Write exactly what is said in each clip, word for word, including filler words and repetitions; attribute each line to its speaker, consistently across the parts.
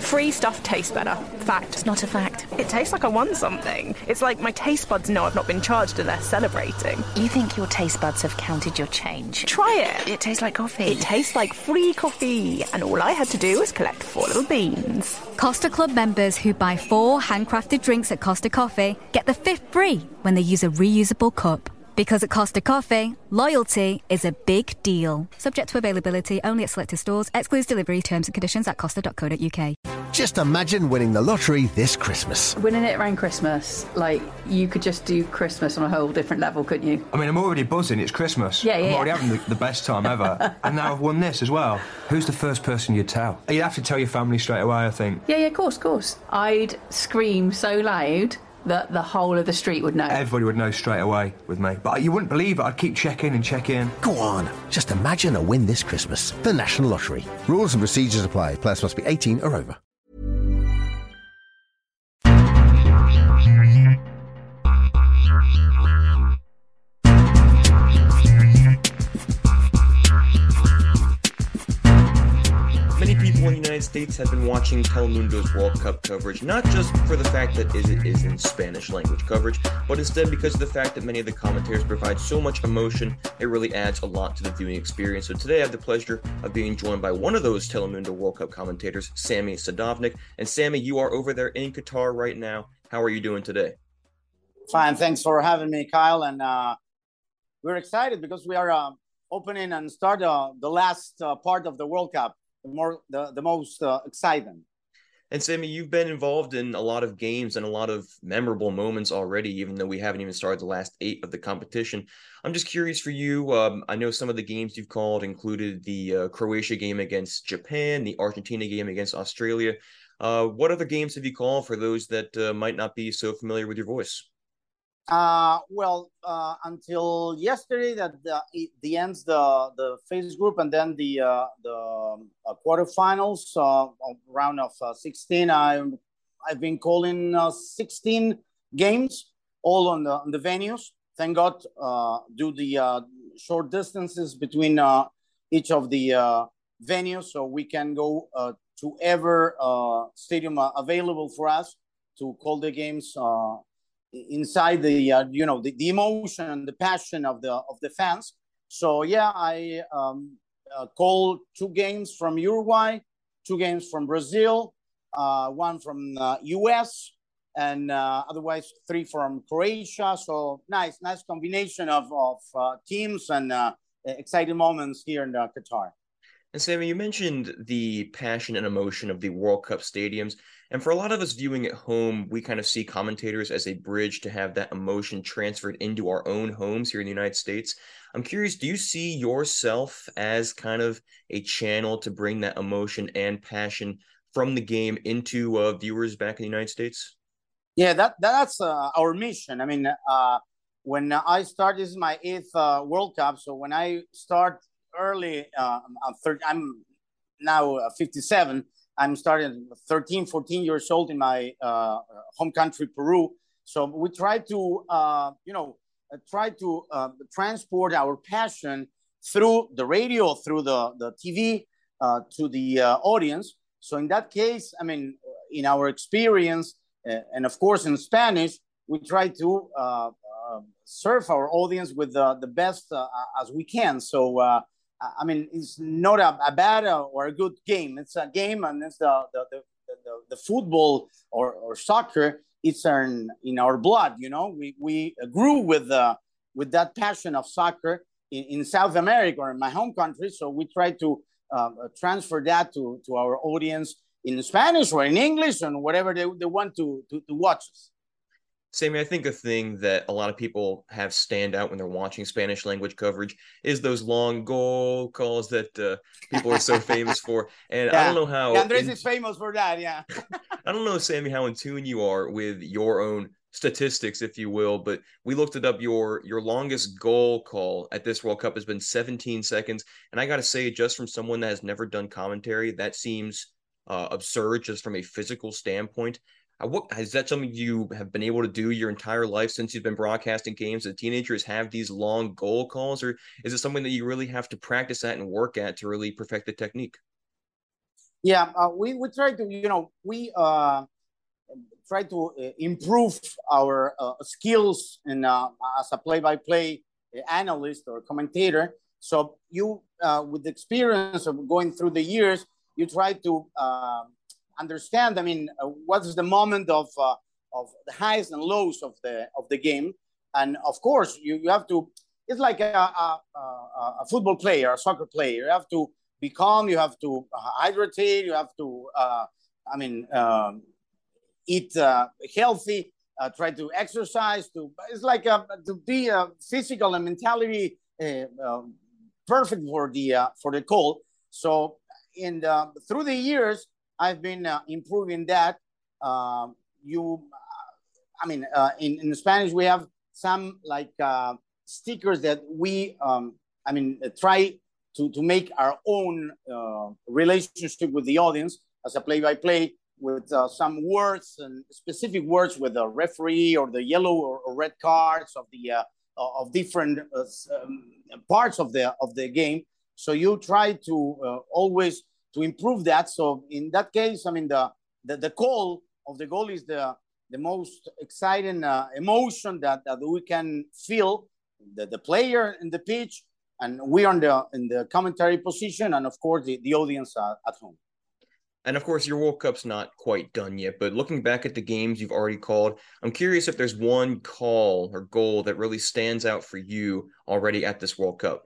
Speaker 1: Free stuff tastes better. Fact.
Speaker 2: It's not a fact.
Speaker 1: It tastes like I won something. It's like my taste buds know I've not been charged and they're celebrating.
Speaker 2: You think your taste buds have counted your change?
Speaker 1: Try it.
Speaker 2: It tastes like coffee.
Speaker 1: It tastes like free coffee. And all I had to do was collect four little beans.
Speaker 3: Costa Club members who buy four handcrafted drinks at Costa Coffee get the fifth free when they use a reusable cup. Because at Costa Coffee, loyalty is a big deal. Subject to availability only at selected stores. Excludes delivery. Terms and conditions at costa dot co dot uk.
Speaker 4: Just imagine winning the lottery this Christmas.
Speaker 5: Winning it around Christmas, like, you could just do Christmas on a whole different level, couldn't you?
Speaker 6: I mean, I'm already buzzing. It's Christmas.
Speaker 5: Yeah, yeah.
Speaker 6: I'm already having the, the best time ever. And now I've won this as well. Who's the first person you'd tell? You'd have to tell your family straight away, I think.
Speaker 5: Yeah, yeah, of course, of course. I'd scream so loud that the whole of the street would know.
Speaker 6: Everybody would know straight away with me. But you wouldn't believe it. I'd keep checking and checking.
Speaker 4: Go on. Just imagine a win this Christmas. The National Lottery. Rules and procedures apply. Players must be eighteen or over.
Speaker 7: Many people in the United States have been watching Telemundo's World Cup coverage, not just for the fact that it is in Spanish language coverage, but instead because of the fact that many of the commentators provide so much emotion, it really adds a lot to the viewing experience. So today I have the pleasure of being joined by one of those Telemundo World Cup commentators, Sami Sadovnik. And Sami, you are over there in Qatar right now. How are you doing today?
Speaker 8: Fine, thanks for having me, Kyle. And uh, we're excited because we are uh, opening and start uh, the last uh, part of the World Cup. The more the, the most uh, exciting.
Speaker 7: And Sami, you've been involved in a lot of games and a lot of memorable moments already, even though we haven't even started the last eight of the competition. I'm just curious for you. Um, I know some of the games you've called included the uh, Croatia game against Japan, the Argentina game against Australia. Uh, what other games have you called for those that uh, might not be so familiar with your voice?
Speaker 8: Uh, well, uh, until yesterday, that the, the ends the the phase group, and then the uh, the um, uh, quarterfinals, uh, round of uh, sixteen. I I've been calling uh, sixteen games, all on the on the venues. Thank God, uh, due the uh, short distances between uh, each of the uh, venues, so we can go uh, to ever uh, stadium uh, available for us to call the games. Uh, inside the uh, you know the, the emotion and the passion of the of the fans. So yeah, I um, uh, called two games from Uruguay, two games from Brazil, uh, one from the U S, and uh, otherwise three from Croatia. So nice, nice combination of of uh, teams and uh, exciting moments here in uh, Qatar.
Speaker 7: And Sami, you mentioned the passion and emotion of the World Cup stadiums. And for a lot of us viewing at home, we kind of see commentators as a bridge to have that emotion transferred into our own homes here in the United States. I'm curious, do you see yourself as kind of a channel to bring that emotion and passion from the game into uh, viewers back in the United States?
Speaker 8: Yeah, that that's uh, our mission. I mean, uh, when I start, this is my eighth uh, World Cup. So when I start early, uh, I'm, thirty, I'm now fifty-seven. I'm starting thirteen, fourteen years old in my uh, home country, Peru. So we try to, uh, you know, try to uh, transport our passion through the radio, through the, the T V, uh, to the uh, audience. So in that case, I mean, in our experience, uh, and of course in Spanish, we try to uh, uh, serve our audience with the, the best uh, as we can. So, uh, I mean, it's not a, a bad or a good game. It's a game, and it's the the the, the, the football or, or soccer. It's in, in our blood, you know. We we grew with uh, with that passion of soccer in, in South America or in my home country. So we try to uh, transfer that to, to our audience in Spanish or in English and whatever they, they want to, to to watch us.
Speaker 7: Sami, I think a thing that a lot of people have stand out when they're watching Spanish language coverage is those long goal calls that uh, people are so famous for. And yeah. I don't know how...
Speaker 8: Yeah, Andres in... is famous for that, yeah.
Speaker 7: I don't know, Sami, how in tune you are with your own statistics, if you will, but we looked it up. Your your longest goal call at this World Cup has been seventeen seconds. And I got to say, just from someone that has never done commentary, that seems uh, absurd just from a physical standpoint. Uh, what, is that something you have been able to do your entire life since you've been broadcasting games as teenagers, have these long goal calls, or is it something that you really have to practice at and work at to really perfect the technique?
Speaker 8: Yeah, uh, we we try to you know we uh, try to uh, improve our uh, skills in uh, as a play-by-play analyst or commentator. So you, uh, with the experience of going through the years, you try to uh, understand. I mean, uh, what's the moment of uh, of the highs and lows of the of the game, and of course, you, you have to. It's like a, a, a, a football player, a soccer player. You have to be calm. You have to hydrate. You have to. Uh, I mean. Um, eat uh, healthy, uh, try to exercise. To it's like uh, to be uh, physical and mentality uh, uh, perfect for the uh, for the call. So in the, through the years, I've been uh, improving that. Uh, you, I mean, uh, in in Spanish we have some like uh, stickers that we, um, I mean, uh, try to to make our own uh, relationship with the audience as a play-by-play. With uh, some words and specific words with the referee or the yellow or, or red cards of the uh, of different uh, um, parts of the of the game. So you try to uh, always to improve that. So in that case, I mean the the, the call of the goal is the the most exciting uh, emotion that, that we can feel. The, the player in the pitch, and we on the in the commentary position, and of course the, the audience uh, at home.
Speaker 7: And of course, your World Cup's not quite done yet, but looking back at the games you've already called, I'm curious if there's one call or goal that really stands out for you already at this World Cup.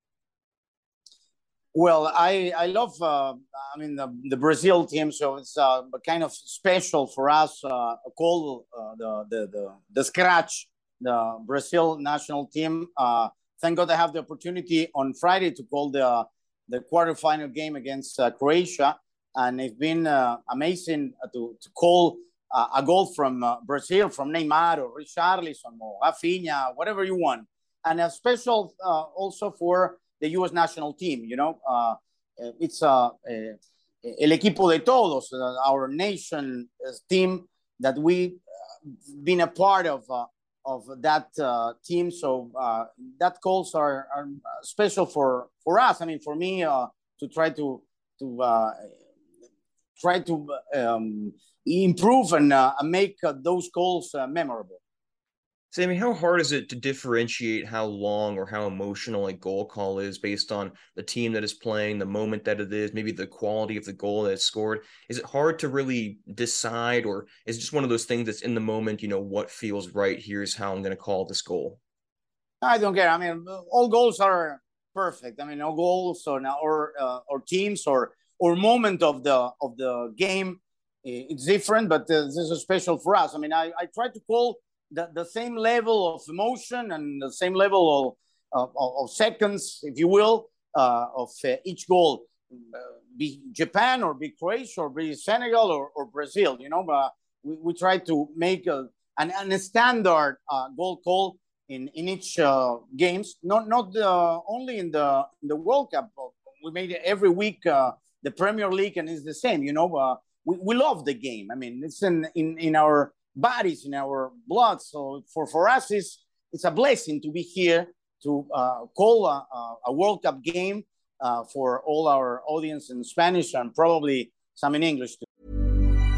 Speaker 8: Well, I I love uh, I mean the, the Brazil team, so it's uh, kind of special for us. Uh, a call uh, the, the the the scratch the Brazil national team. Uh, thank God I have the opportunity on Friday to call the the quarterfinal game against uh, Croatia. And it's been uh, amazing to, to call uh, a goal from uh, Brazil, from Neymar or Richarlison or Rafinha, whatever you want. And a special uh, also for the U S national team, you know. Uh, it's uh, uh, el equipo de todos, uh, our nation team that we've been a part of uh, of that uh, team. So uh, that calls are, are special for, for us. I mean, for me, uh, to try to... to uh, try to um, improve and uh, make uh, those goals uh, memorable.
Speaker 7: Sammy, how hard is it to differentiate how long or how emotional a goal call is based on the team that is playing, the moment that it is, maybe the quality of the goal that's scored? Is it hard to really decide, or is it just one of those things that's in the moment, you know, what feels right, here's how I'm going to call this goal?
Speaker 8: I don't care. I mean, all goals are perfect. I mean, all goals or, or, uh, or teams or or moment of the of the game, it's different, but uh, this is special for us. I mean, I, I try to call the, the same level of emotion and the same level of, of, of seconds, if you will, uh, of uh, each goal. Uh, be Japan or be Croatia or be Senegal or, or Brazil, you know, but we, we try to make a, an, an standard uh, goal call in, in each uh, games, not not uh, only in the, in the World Cup. We made it every week, uh, the Premier League, and it's the same, you know. Uh, we, we love the game. I mean, it's in, in, in our bodies, in our blood. So for, for us, it's, it's a blessing to be here to uh, call a, a World Cup game uh, for all our audience in Spanish and probably some in English too.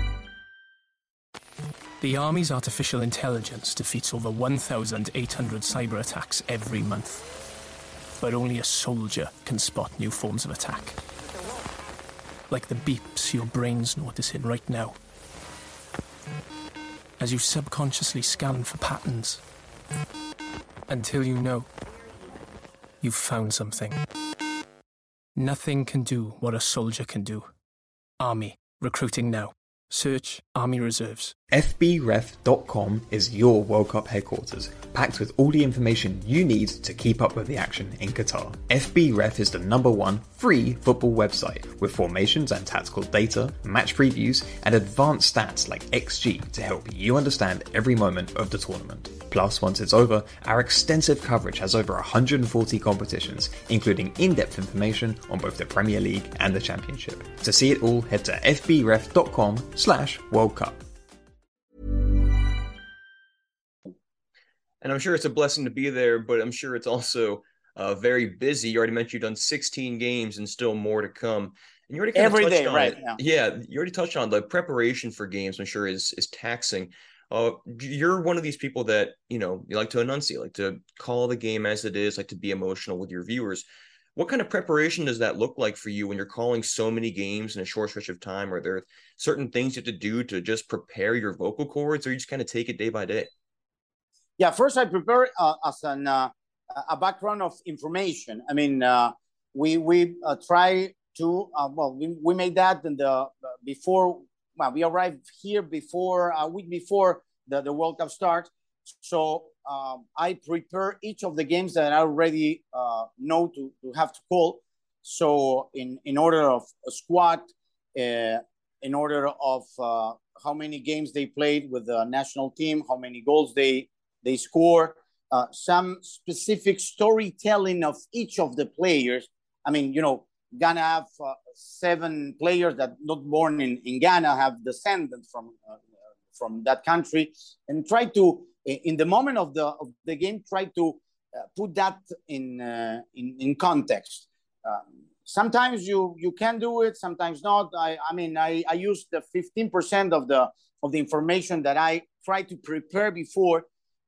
Speaker 9: The Army's artificial intelligence defeats over one thousand eight hundred cyber attacks every month. But only a soldier can spot new forms of attack. Like the beeps your brain's noticing right now. As you subconsciously scan for patterns. Until you know you've found something. Nothing can do what a soldier can do. Army. Recruiting now. Search Army Reserves.
Speaker 10: F B ref dot com is your World Cup headquarters, packed with all the information you need to keep up with the action in Qatar. F B Ref is the number one free football website with formations and tactical data, match previews, and advanced stats like X G to help you understand every moment of the tournament. Plus, once it's over, our extensive coverage has over one hundred forty competitions, including in-depth information on both the Premier League and the Championship. To see it all, head to F B ref dot com slash World Cup.
Speaker 7: And I'm sure it's a blessing to be there, but I'm sure it's also uh, very busy. You already mentioned you've done sixteen games and still more to come. And you already kind
Speaker 8: Every
Speaker 7: of touched
Speaker 8: day,
Speaker 7: on
Speaker 8: right?
Speaker 7: it.
Speaker 8: Yeah.
Speaker 7: yeah, you already touched on the preparation for games. I'm sure is is taxing. Uh, you're one of these people that you know you like to enunciate, like to call the game as it is, like to be emotional with your viewers. What kind of preparation does that look like for you when you're calling so many games in a short stretch of time? Are there certain things you have to do to just prepare your vocal cords, or you just kind of take it day by day?
Speaker 8: Yeah, first I prepare uh, as an uh, a background of information. I mean, uh, we we uh, try to uh, well, we, we made that in the uh, before. Well, we arrived here before a week before the, the World Cup start. So um, I prepare each of the games that I already uh, know to, to have to call. So in, in order of a squad, uh, in order of uh, how many games they played with the national team, how many goals they they score, uh, some specific storytelling of each of the players. I mean, you know, Ghana have uh, seven players that not born in, in Ghana, have descendants from uh, from that country, and try to, in the moment of the of the game, try to uh, put that in uh, in, in context. Um, sometimes you you can do it, sometimes not. I I mean, I, I use the fifteen percent of the of the information that I try to prepare before.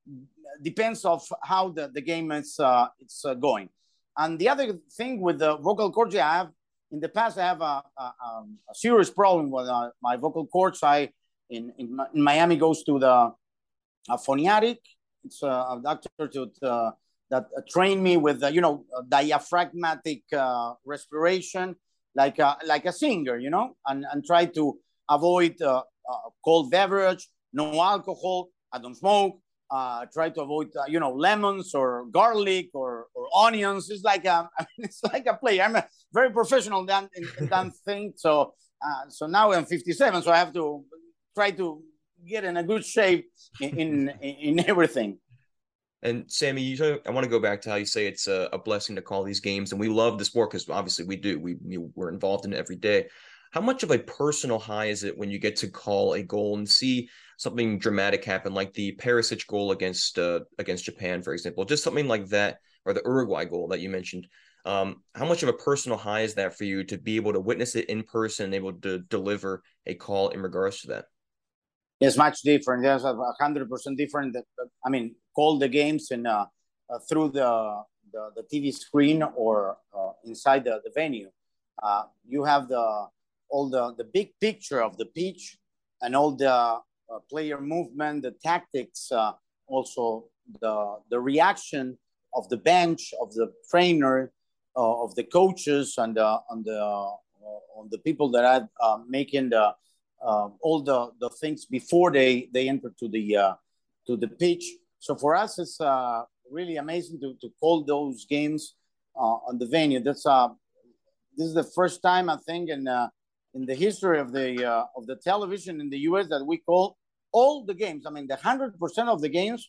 Speaker 8: Depends of how the, the game is uh, it's uh, going. And the other thing with the vocal cords, I have in the past, I have a, a, a serious problem with uh, my vocal cords. I in, in, in Miami goes to the a phoniatic. It's a, a doctor to, uh, that uh, trained me with uh, you know diaphragmatic uh, respiration, like a, like a singer, you know, and and try to avoid uh, uh, cold beverage, no alcohol. I don't smoke. Uh, try to avoid, uh, you know, lemons or garlic or, or onions. It's like a, I mean, it's like a play. I'm a very professional in that, in, in that thing. So, uh, so now I'm fifty-seven. So I have to try to get in a good shape in in, in everything.
Speaker 7: And Sammy, you, I want to go back to how you say it's a, a blessing to call these games, and we love the sport because obviously we do. We, we we're involved in it every day. How much of a personal high is it when you get to call a goal and see something dramatic happen, like the Perisic goal against uh, against Japan, for example, just something like that, or the Uruguay goal that you mentioned? Um, how much of a personal high is that for you to be able to witness it in person and able to deliver a call in regards to that?
Speaker 8: It's much different. There's a hundred percent different. I mean, call the games in uh, uh, through the, the the T V screen or uh, inside the, the venue. Uh, you have the all the, the big picture of the pitch and all the uh, player movement, the tactics, uh, also the the reaction of the bench, of the trainer, uh, of the coaches, and uh, on the uh, on the people that are uh, making the uh, all the, the things before they, they enter to the uh, to the pitch. So for us, it's uh, really amazing to, to call those games uh, on the venue. That's uh, this is the first time I think in uh, in the history of the uh, of the television in the U S that we call all the games. I mean, the hundred percent of the games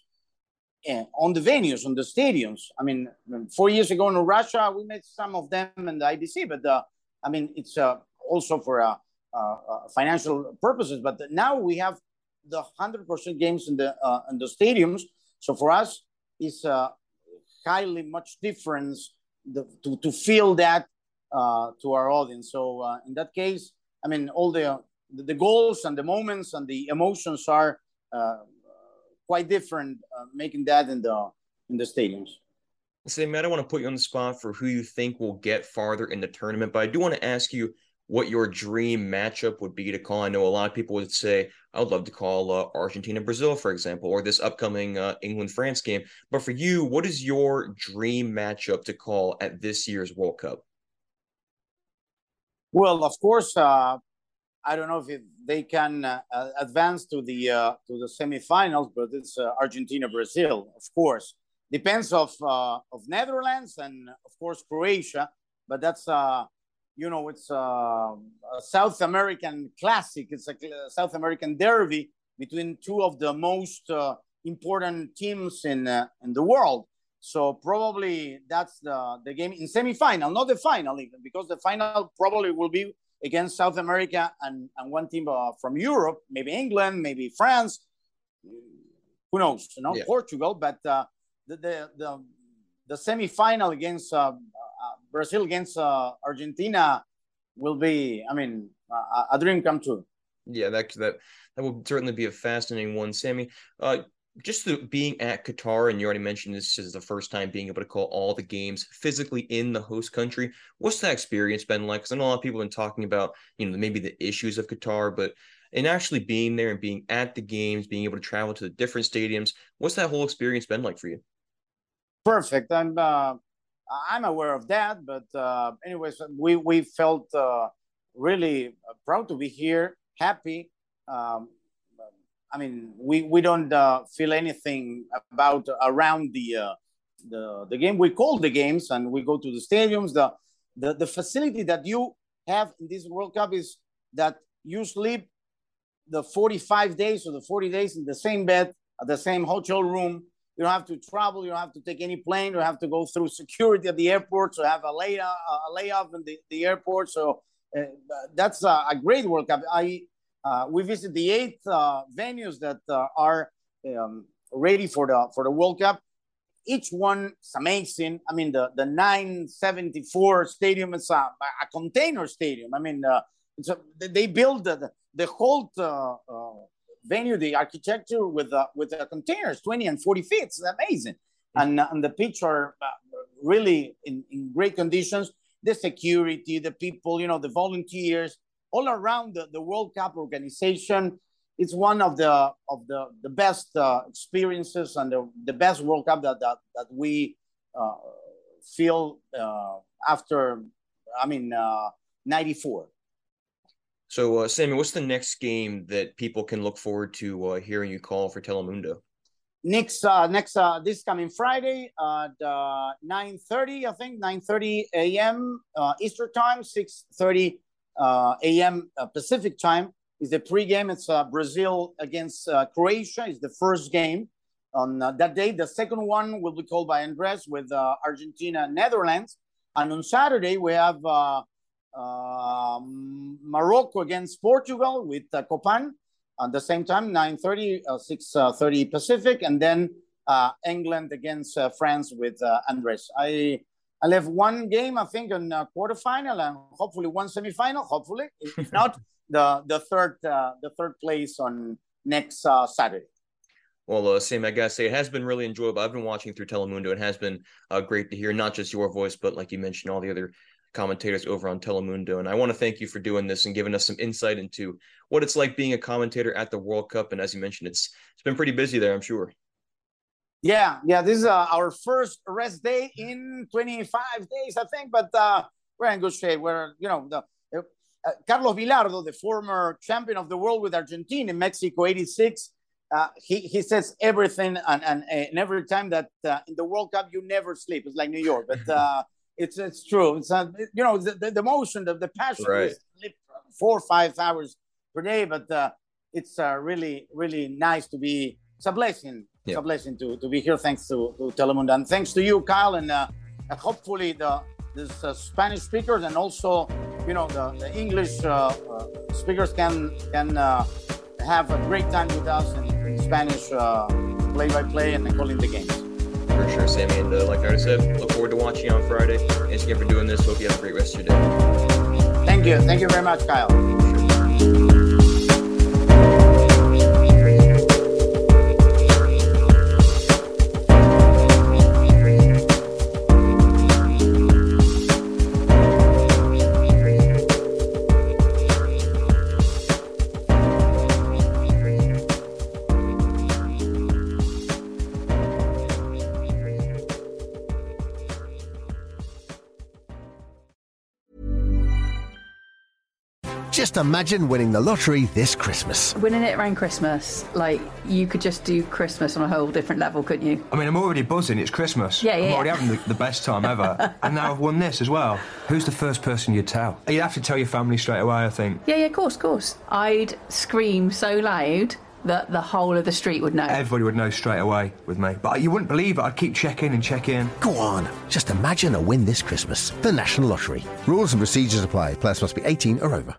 Speaker 8: uh, on the venues, on the stadiums. I mean, four years ago in Russia, we made some of them in the I B C, but uh, I mean, it's uh, also for uh, uh, uh, financial purposes. But now we have the hundred percent games in the uh, in the stadiums. So for us, it's uh, highly much difference the, to to feel that. Uh, to our audience. So uh, in that case, I mean, all the the goals and the moments and the emotions are uh, quite different, uh, making that in the in the stadiums.
Speaker 7: Sammy, I don't want to put you on the spot for who you think will get farther in the tournament, but I do want to ask you what your dream matchup would be to call. I know a lot of people would say, I would love to call uh, Argentina-Brazil, for example, or this upcoming uh, England-France game. But for you, what is your dream matchup to call at this year's World Cup?
Speaker 8: Well, of course, uh, I don't know if it, they can uh, advance to the uh, to the semifinals, but it's uh, Argentina, Brazil, of course. Depends of uh, of Netherlands and of course Croatia, but that's uh, you know it's uh, a South American classic. It's a South American derby between two of the most uh, important teams in uh, in the world. So probably that's the, the game in semifinal, not the final even, because the final probably will be against South America and, and one team uh, from Europe, maybe England, maybe France, who knows, you know, yeah. Portugal. But uh, the, the the the semifinal against uh, uh, Brazil against uh, Argentina will be, I mean, a, a dream come true.
Speaker 7: Yeah, that that that will certainly be a fascinating one, Sammy. Uh, just the, being at Qatar, and you already mentioned this is the first time being able to call all the games physically in the host country. What's that experience been like? Because I know a lot of people have been talking about, you know, maybe the issues of Qatar, but and actually being there and being at the games, being able to travel to the different stadiums, what's that whole experience been like for you?
Speaker 8: Perfect. I'm uh, I'm aware of that, but uh, anyways, we we felt uh, really proud to be here, happy. Um, I mean, we we don't uh, feel anything about around the uh, the the game. We call the games and we go to the stadiums. The the the facility that you have in this World Cup is that you sleep the forty-five days or the forty days in the same bed at the same hotel room. You don't have to travel. You don't have to take any plane. You don't have to go through security at the airport. So have a lay a layoff in the, the airport. So uh, that's a, a great World Cup. I uh, we visited the eight uh, venues that uh, are um, ready for the for the World Cup. Each one is amazing. I mean, the the nine seventy-four stadium is a, a container stadium. I mean, uh, it's a, they build the the whole uh, uh, venue, the architecture with uh, with the containers, twenty and forty feet. It's amazing, and uh, and the pitch are uh, really in, in great conditions. The security, the people, you know, the volunteers, all around the, the World Cup organization. It's one of the of the the best uh, experiences and the, the best World Cup that that, that we uh, feel uh, after. I mean, uh, ninety-four.
Speaker 7: So, uh, Sammy, what's the next game that people can look forward to uh, hearing you call for Telemundo?
Speaker 8: Next, uh, next, uh, this coming Friday at uh, nine thirty, I think, nine thirty a.m. Uh, Eastern time, six thirty uh, a.m. Uh, Pacific time is the pregame. It's uh, Brazil against uh, Croatia. It's the first game on uh, that day. The second one will be called by Andres with uh, Argentina, Netherlands. And on Saturday, we have uh, uh, Morocco against Portugal with uh, Copan. At the same time, nine thirty, uh, six thirty Pacific, and then uh, England against uh, France with uh, Andres. I I left one game, I think, in uh, quarterfinal, and hopefully one semifinal. Hopefully, if not, the the third uh, the third place on next uh, Saturday.
Speaker 7: Well, uh, Sam, I gotta say, it has been really enjoyable. I've been watching through Telemundo. It has been uh, great to hear not just your voice, but like you mentioned, all the other commentators over on Telemundo. And I want to thank you for doing this and giving us some insight into what it's like being a commentator at the World Cup. And as you mentioned, it's it's been pretty busy there, I'm sure.
Speaker 8: Yeah, yeah. This is uh, our first rest day in twenty-five days, I think. But uh, we're in good shape. We're, you know, the, uh, Carlos Vilardo, the former champion of the world with Argentina in Mexico eighty-six, uh, he, he says everything. And, and, and every time that uh, in the World Cup, you never sleep. It's like New York. But uh, It's it's true. It's uh, you know the, the, the motion, the, the passion.
Speaker 7: Right.
Speaker 8: Is four or five hours per day, but uh, it's uh, really really nice to be. It's a blessing. It's
Speaker 7: yeah.
Speaker 8: a blessing to, to be here. Thanks to, to Telemundo, and thanks to you, Kyle, and uh, hopefully the the uh, Spanish speakers and also you know the, the English uh, uh, speakers can can uh, have a great time with us in, in Spanish uh, play by play and calling the games.
Speaker 7: For sure, Sammy. And uh, like I said, look forward to watching you on Friday. Thanks again for doing this. Hope you have a great rest of your day.
Speaker 8: Thank you. Thank you very much, Kyle.
Speaker 4: Just imagine winning the lottery this Christmas.
Speaker 5: Winning it around Christmas, like, you could just do Christmas on a whole different level, couldn't you?
Speaker 6: I mean, I'm already buzzing. It's Christmas.
Speaker 5: Yeah, yeah.
Speaker 6: I'm already
Speaker 5: yeah.
Speaker 6: having the, the best time ever. And now I've won this as well. Who's the first person you'd tell? You'd have to tell your family straight away, I think.
Speaker 5: Yeah, yeah, of course, of course. I'd scream so loud that the whole of the street would know.
Speaker 6: Everybody would know straight away with me. But you wouldn't believe it. I'd keep checking and checking.
Speaker 4: Go on. Just imagine a win this Christmas. The National Lottery. Rules and procedures apply. Players must be eighteen or over.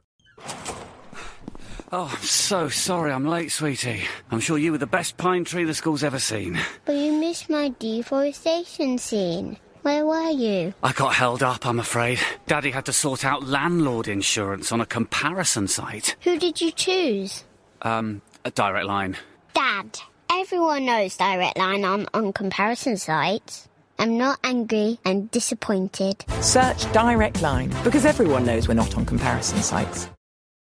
Speaker 11: Oh, I'm so sorry I'm late, sweetie. I'm sure you were the best pine tree the school's ever seen.
Speaker 12: But you missed my deforestation scene. Where were you?
Speaker 11: I got held up, I'm afraid. Daddy had to sort out landlord insurance on a comparison site.
Speaker 12: Who did you choose?
Speaker 11: Um, a Direct Line.
Speaker 12: Dad, everyone knows Direct Line on, on comparison sites. I'm not angry, I'm disappointed.
Speaker 13: Search Direct Line, because everyone knows we're not on comparison sites.